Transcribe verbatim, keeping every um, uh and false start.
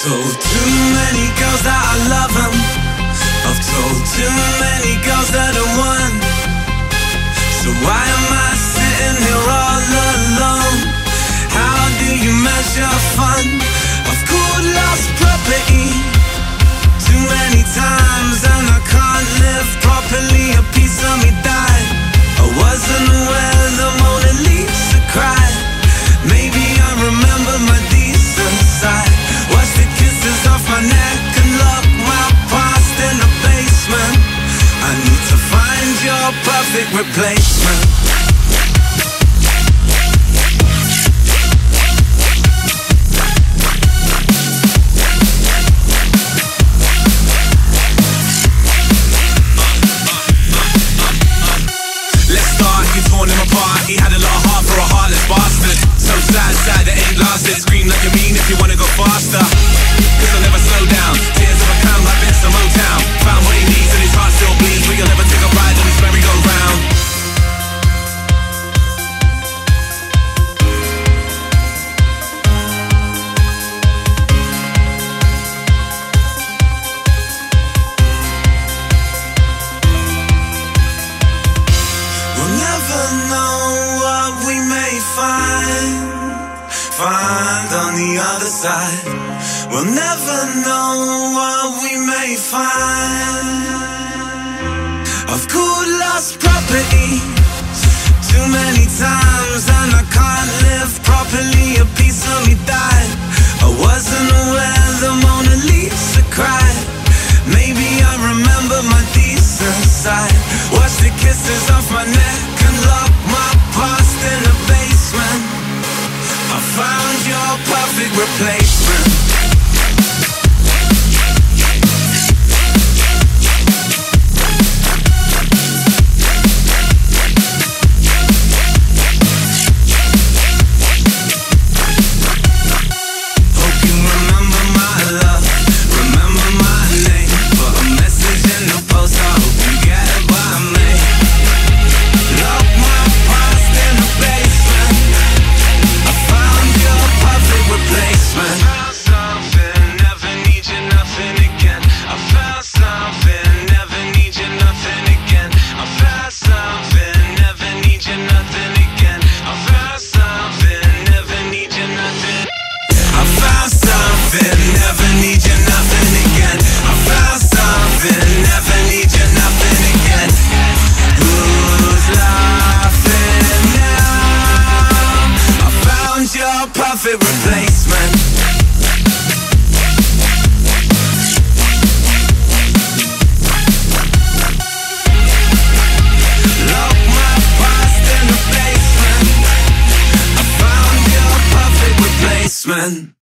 told too many girls that I love them. I've told too many girls that I won. So why am I sitting here all alone? How do you measure fun? I've called lost property too many times, and I can't live properly. A piece of me died. I wasn't aware the Mona Lisa cried. Maybe I remember my decent side. Watch the kisses off my neck and lock my past in the basement. I need to find your perfect replacement. He had a lot of heart for a heartless bastard. So sad, sad, it ain't lasted. Scream like you mean if you wanna go faster. Cause I'll never slow down. Tears of a clown like Vince of Motown. Found what he needs and his heart still bleeds, but you'll never take a ride on his merry-go-round. We'll never know what we may find, find on the other side. We'll never know what we may find. I've called lost property too many times, and I can't live properly. A piece of me died. I wasn't aware the Mona Lisa cried. Maybe I remember my decent side. Watch the kisses off my neck and lock my past in the basement. I found your perfect replacement. Perfect replacement. Lock my past in the basement. I found your perfect replacement.